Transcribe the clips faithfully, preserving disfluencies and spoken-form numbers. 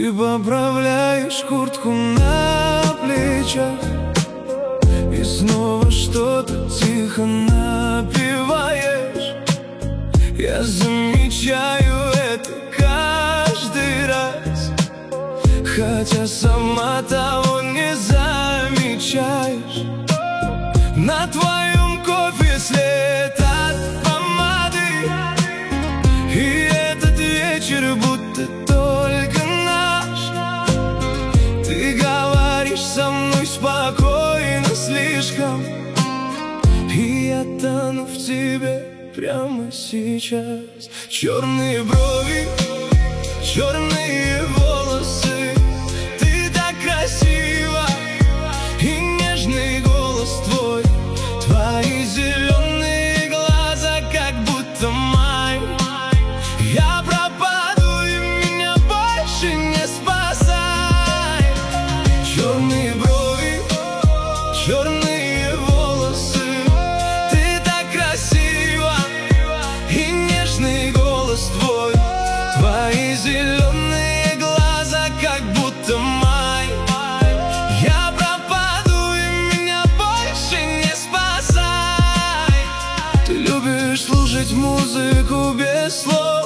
Ты поправляешь куртку на плечах и снова что-то тихо напеваешь. Я замечаю это каждый раз, хотя сама того не замечаешь. На твоем кофе след от помады, и этот вечер будто только наш. Ты говоришь со мной спокойно слишком, и я тону в тебе прямо сейчас. Черные брови, черные волосы, ты так красива, и нежный голос твой, твои зеленые глаза, как будто май. Я пропаду, и меня больше не спасай. Черные брови, черные волосы, ты так красива, и нежный голос твой, твои зеленые глаза, как будто май. Я пропаду, и меня больше не спасай. Ты любишь слушать музыку без слов,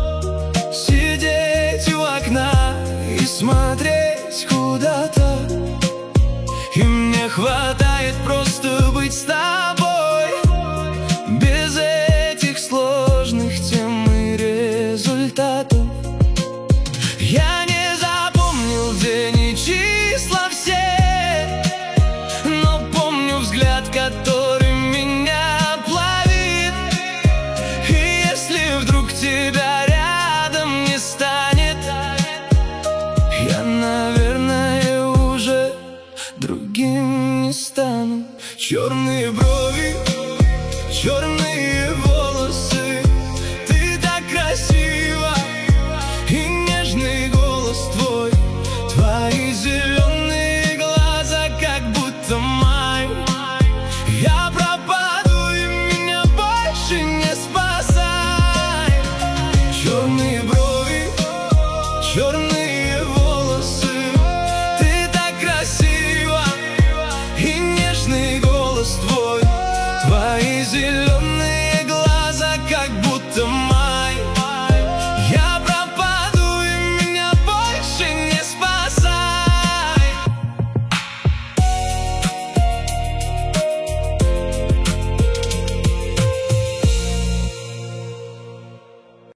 сидеть у окна и смотреть куда-то, и мне хватает просто быть с тобой, без этих сложных тем и результатов. Я не запомнил день и числа все, но помню взгляд, который меня плавит. И если вдруг тебя рядом не станет, я, наверное, уже другим не стану. Черные брови, черные